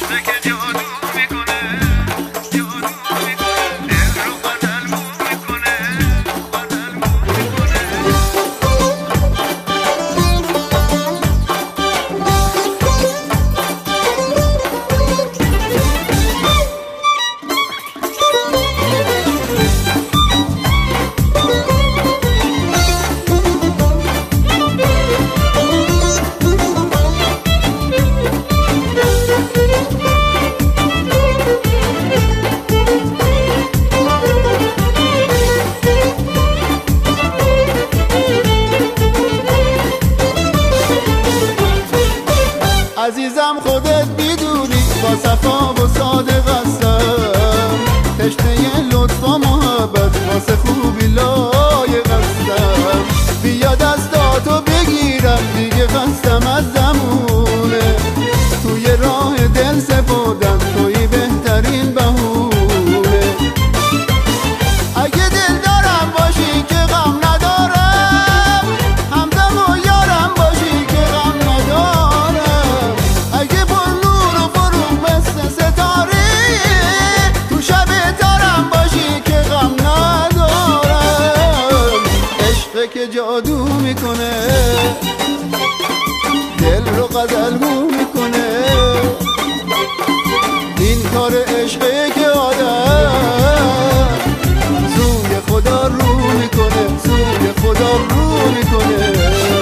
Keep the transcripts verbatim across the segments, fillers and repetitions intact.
عشقه که جادو میکنه، جادو میکنه، دل رو قدلمون میکنه، قدلمون میکنه. عزیزم خودت میدونی با صفا و صادق هستم، تشنه لطف و محبت واسه خوبی لایق هستم. بیا دستاتو بگیرم دیگه خستم از زمونه، توی راه دل سپردم توی بهترین بهونه. اگه دل دارم باشی که غم ندارم، همدم و یارم باشی که غم ندارم. اگه پر نور و فروغ مثل ستاره، تو شب تارم باشی که غم ندارم. عشقه که جادو میکنه، دل رو غزلگو میکنه. این کار عشقه که آدم سوی خدا رو میکنه، سوی خدا رو میکنه.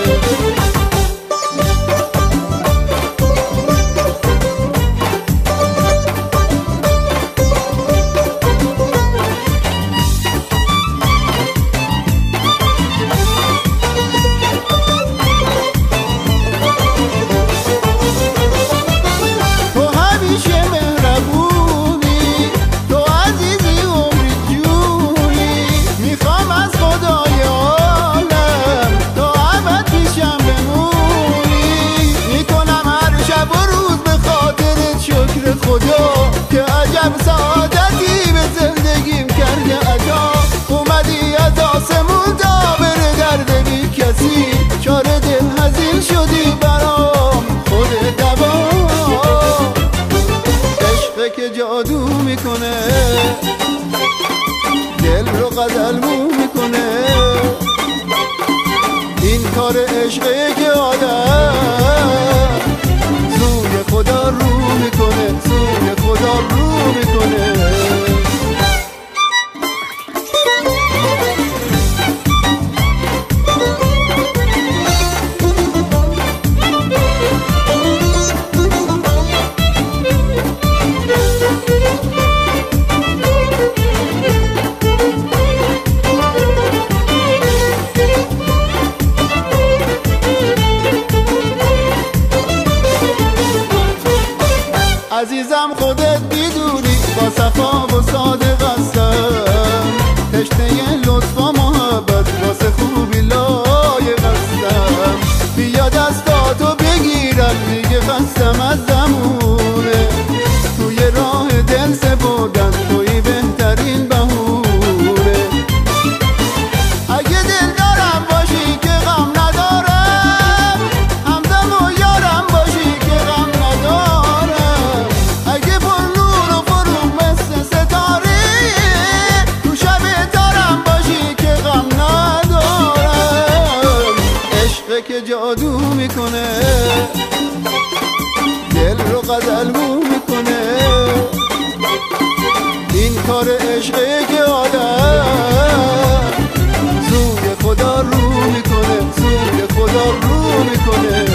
خدا که عجب سعادتی به زندگیم کرده عطا، اومدی از آسمون تا بره درد بی کسی، چاره دل حزین شدی برام خود دوا. عشقه که جادو میکنه، دل رو غزلگو میکنه. این کار عشقه که آدم سوی خدا رو میکنه، سوی خدا رو میکنه. عزیزم خودت میدونی با صفا و صادق هستم، تشنه لطف و محبت واسه خوبی لایق هستم. بیا دستاتو بگیرم دیگه خستم از زمونه، توی راه دل سپردم توی بهترین بهونه. اگه دل دارم باشی که غم ندارم، همدم و یارم باشی که غم ندارم. اگه پر نور و فروغ مثل ستاره، تو شب تارم باشی که غم ندارم. عشقه که جادو میکنه، دل رو غزلگو میکنه. این کار عشقه که آدم سوی خدا رو میکنه، سوی خدا رو میکنه.